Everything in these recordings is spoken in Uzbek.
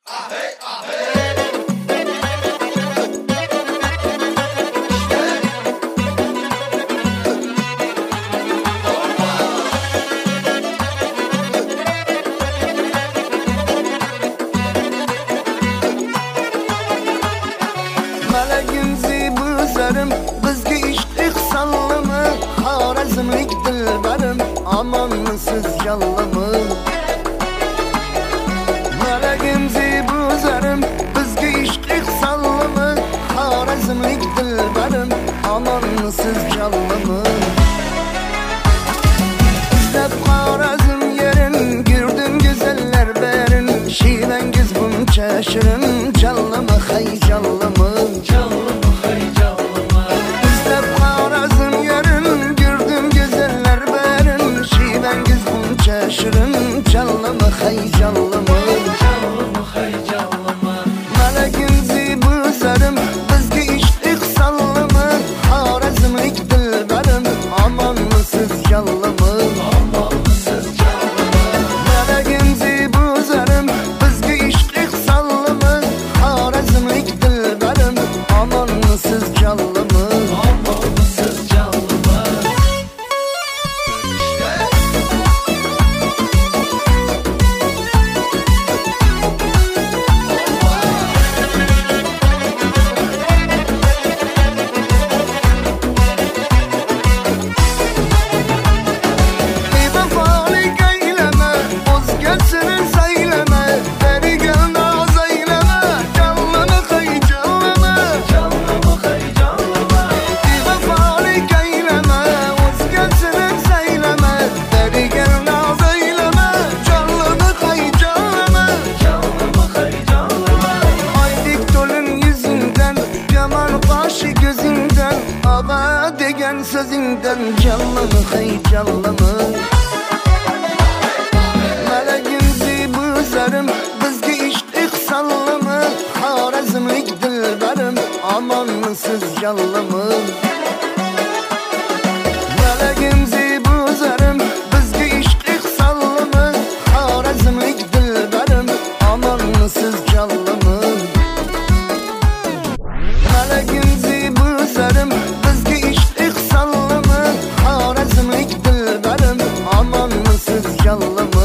Bizga ishq ihsonlimi, xorazmlik dilbarim, omonmisiz yallimi? Malagim zebu zarim, bizga ishq ihsonlimi, xorazmlik dilbarim, omonmisiz yallimi? İzlab Xorazm yerin, girdim güzeller berin, shivangiz buncha shirin, jallimi hay jallimi? Şirin canlımı hay canlımı, malagim zebu zarim, bizga ishq ihsonlimi, xorazmlik dilbarim, omonmisiz jallimi? Malagim zebu zarim, bizga ishq ihsonlimi, xorazmlik dilbarim, omonmisiz jallimi? Sözünden canlımı hay canlımı, malagim zebu zarim, bizga ishq ihsonlimi, xorazmlik dilbarim, omonmisiz jallimi? Malagim zebu zarim, bizga ishq ihsonlimi, xorazmlik dilbarim, omonmisiz jallimi? Malagim zebu zarim, bizga ishq ihsonlimi, xorazmlik dilbarim, omonmisiz jallimi?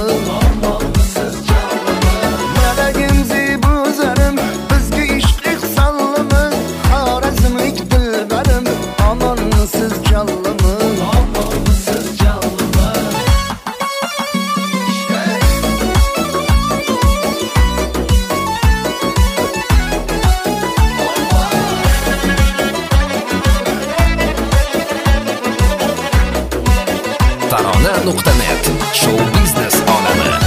Malagim zebu zarim, bizga ishq ihsonlimi, xorazmlik dilbarim, omonmisiz jallimi? Tarona.net Show biznes olami.